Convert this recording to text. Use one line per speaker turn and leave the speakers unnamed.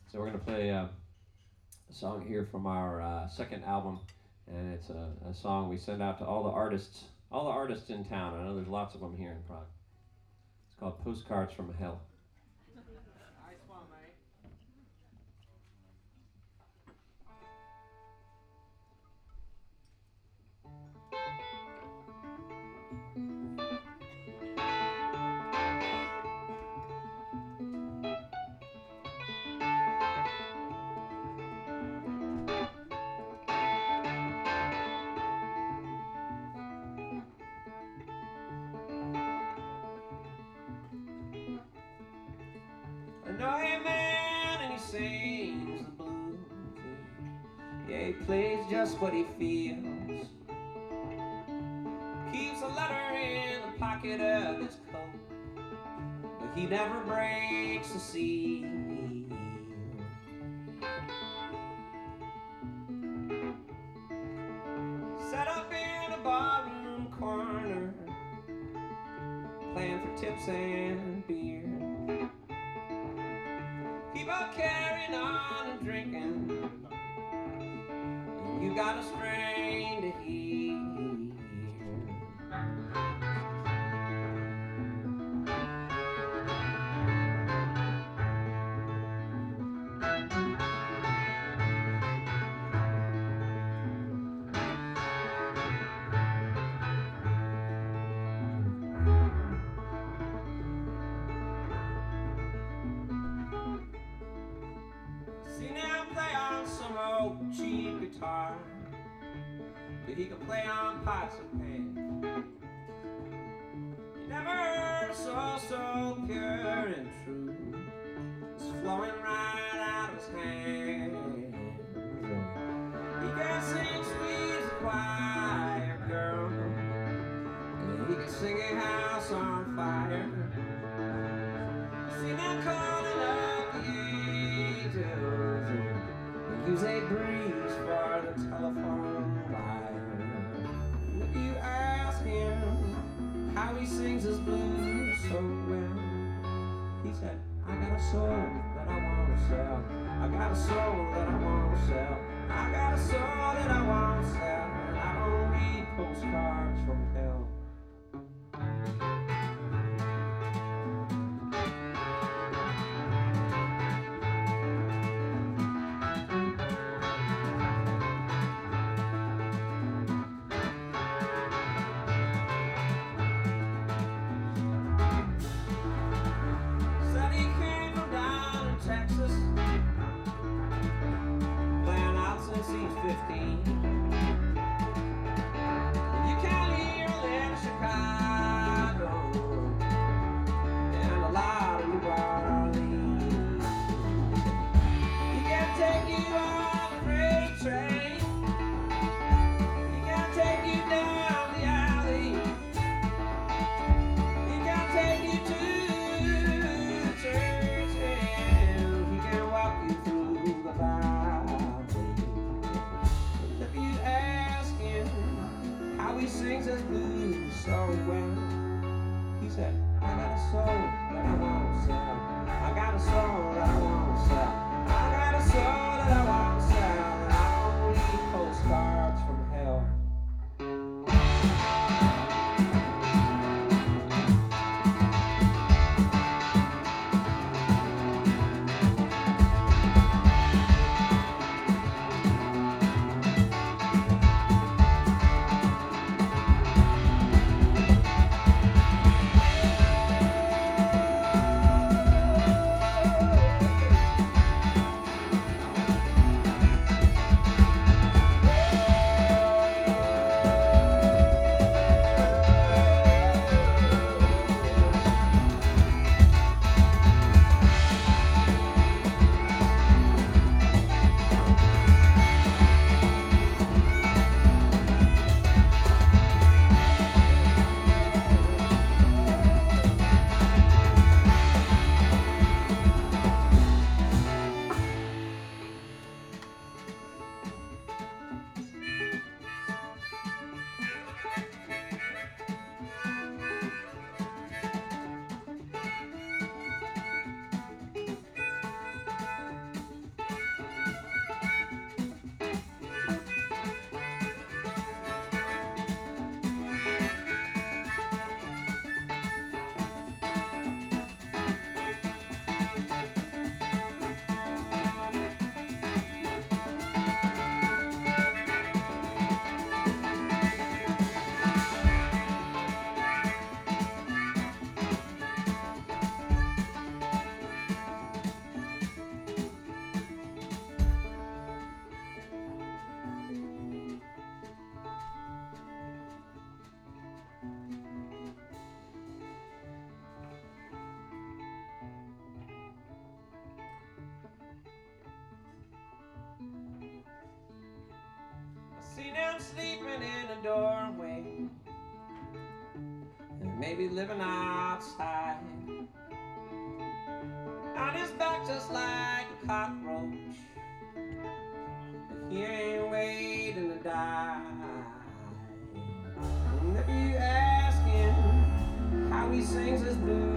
So we're going to play a song here from our second album, and it's a song we send out to all the artists in town. I know there's lots of them here in Prague. It's called Postcards from Hell.
Nice one, mate.
I know a man and he sings the blues. Yeah, he plays just what he feels. Keeps a letter in the pocket of his coat, but he never breaks the seal. Set up in a barroom corner, playing for tips and beer. Keep on carrying on and drinking, and you got a strain to hear. Seen him play on some old cheap guitar, but he can play on pots and pans. You never heard a soul so pure and true, it's flowing right out of his hands. He can sing sweet as a choir girl, and he can sing a house on fire. Seen him calling up the angels, use a breeze for the telephone wire. If you ask him how he sings his blues so well, he said, I got a soul that I want to sell. I got a soul that I want to sell. I got a soul that I want to sell, and I don't read postcards from hell. Said he came from down in Texas, playing out since he's 15. You can't hear a letter standing in the doorway, and maybe living outside on his back just like a cockroach. He ain't waiting to die. And if you ask him how he sings his blues,